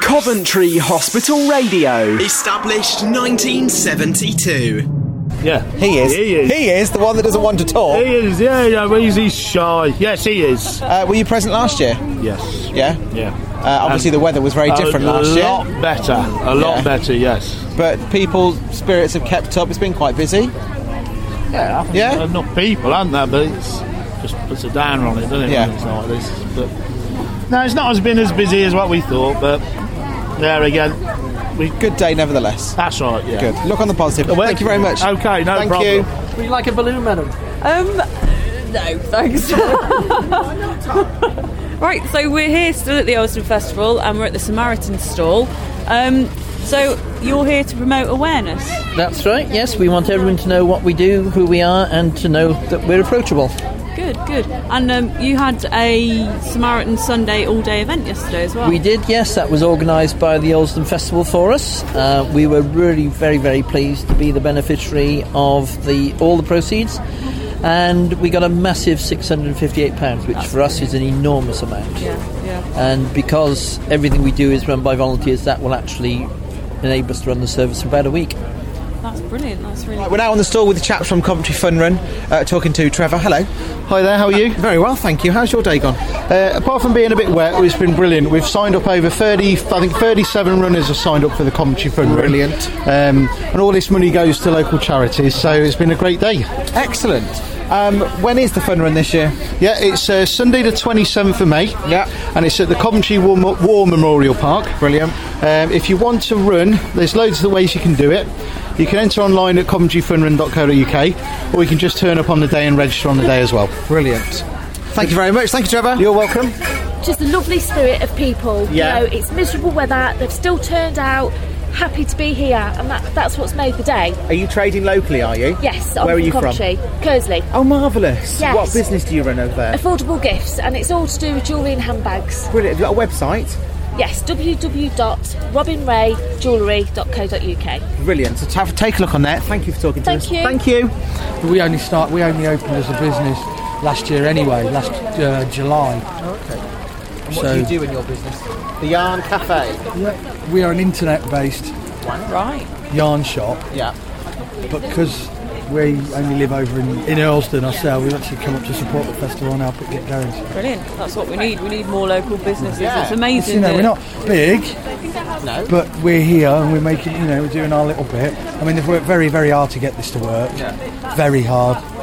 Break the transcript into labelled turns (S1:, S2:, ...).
S1: Coventry Hospital Radio.
S2: Established 1972.
S3: Yeah.
S4: He is. He is the one that doesn't want to talk.
S3: He is, yeah, he's shy. Yes, he is.
S4: Were you present last year?
S3: Yes.
S4: Yeah?
S3: Yeah.
S4: Obviously the weather was very different last year.
S3: A lot better, yes.
S4: But people's spirits have kept up. It's been quite busy.
S3: Yeah, I think
S4: Yeah?
S3: there's enough people, aren't there? But it's just puts a downer on it, doesn't it?
S4: Yeah.
S3: When it's like this. But no, it's not been as busy as what we thought, but there again.
S4: Good day nevertheless.
S3: That's right, yeah.
S4: Good. Look on the positive. Thank you very much.
S3: Okay, no
S4: Thank
S3: problem.
S4: you.
S5: Would you like a balloon, madam?
S6: No, thanks. Right, so we're here still at the Olston Festival and we're at the Samaritan stall. So you're here to promote awareness?
S5: That's right, yes. We want everyone to know what we do, who we are, and to know that we're approachable.
S6: Good. And you had a Samaritan Sunday all-day event yesterday as well?
S5: We did, yes. That was organised by the Olston Festival for us. We were really very, very pleased to be the beneficiary of all the proceeds. And we got a massive £658, which for us is an enormous amount.
S6: Yeah.
S5: And because everything we do is run by volunteers, that will actually enable us to run the service for about a week.
S6: That's brilliant. That's really
S4: We're now on the stall with the chaps from Coventry Fun Run, talking to Trevor. Hello.
S7: Hi there, how are you?
S4: Very well, thank you. How's your day gone?
S7: Apart from being a bit wet, it's been brilliant. We've signed up over 37 runners have signed up for the Coventry Fun Run.
S4: Brilliant.
S7: And all this money goes to local charities, so it's been a great day.
S4: Excellent. When is the Fun Run this year?
S7: Yeah, it's Sunday the 27th of May.
S4: Yeah.
S7: And it's at the Coventry War Memorial Park.
S4: Brilliant.
S7: If you want to run, there's loads of ways you can do it. You can enter online at coventryfunrun.co.uk, or you can just turn up on the day and register on the day as well.
S4: Brilliant. Thank you very much. Thank you, Trevor.
S7: You're welcome.
S8: Just a lovely spirit of people.
S4: Yeah.
S8: You know, it's miserable weather. They've still turned out, happy to be here, and that's what's made the day.
S4: Are you trading locally, are you?
S8: Yes.
S4: Where are you
S8: from? Kersley.
S4: Oh, marvellous.
S8: Yes.
S4: What business do you run over there?
S8: Affordable gifts, and it's all to do with jewellery and handbags.
S4: Brilliant. Have you got a website?
S8: Yes, www.robinrayjewellery.co.uk.
S4: Brilliant. So take a look on there. Thank you for talking to us.
S8: Thank you.
S9: We only opened as a business last year anyway, July.
S4: Okay. And what do you do in your business? The Yarn Cafe.
S9: Yeah, we are an internet-based yarn shop.
S4: Yeah.
S9: But because we only live over in Earlston ourselves, we've actually come up to support the festival and help it get going.
S6: Brilliant. That's what we need. We need more local businesses.
S4: Yeah.
S6: It's amazing.
S9: You know, we're not big, but we're here and we're making, we're doing our little bit. I mean, they've worked very, very hard to get this to work. Yeah. Very hard.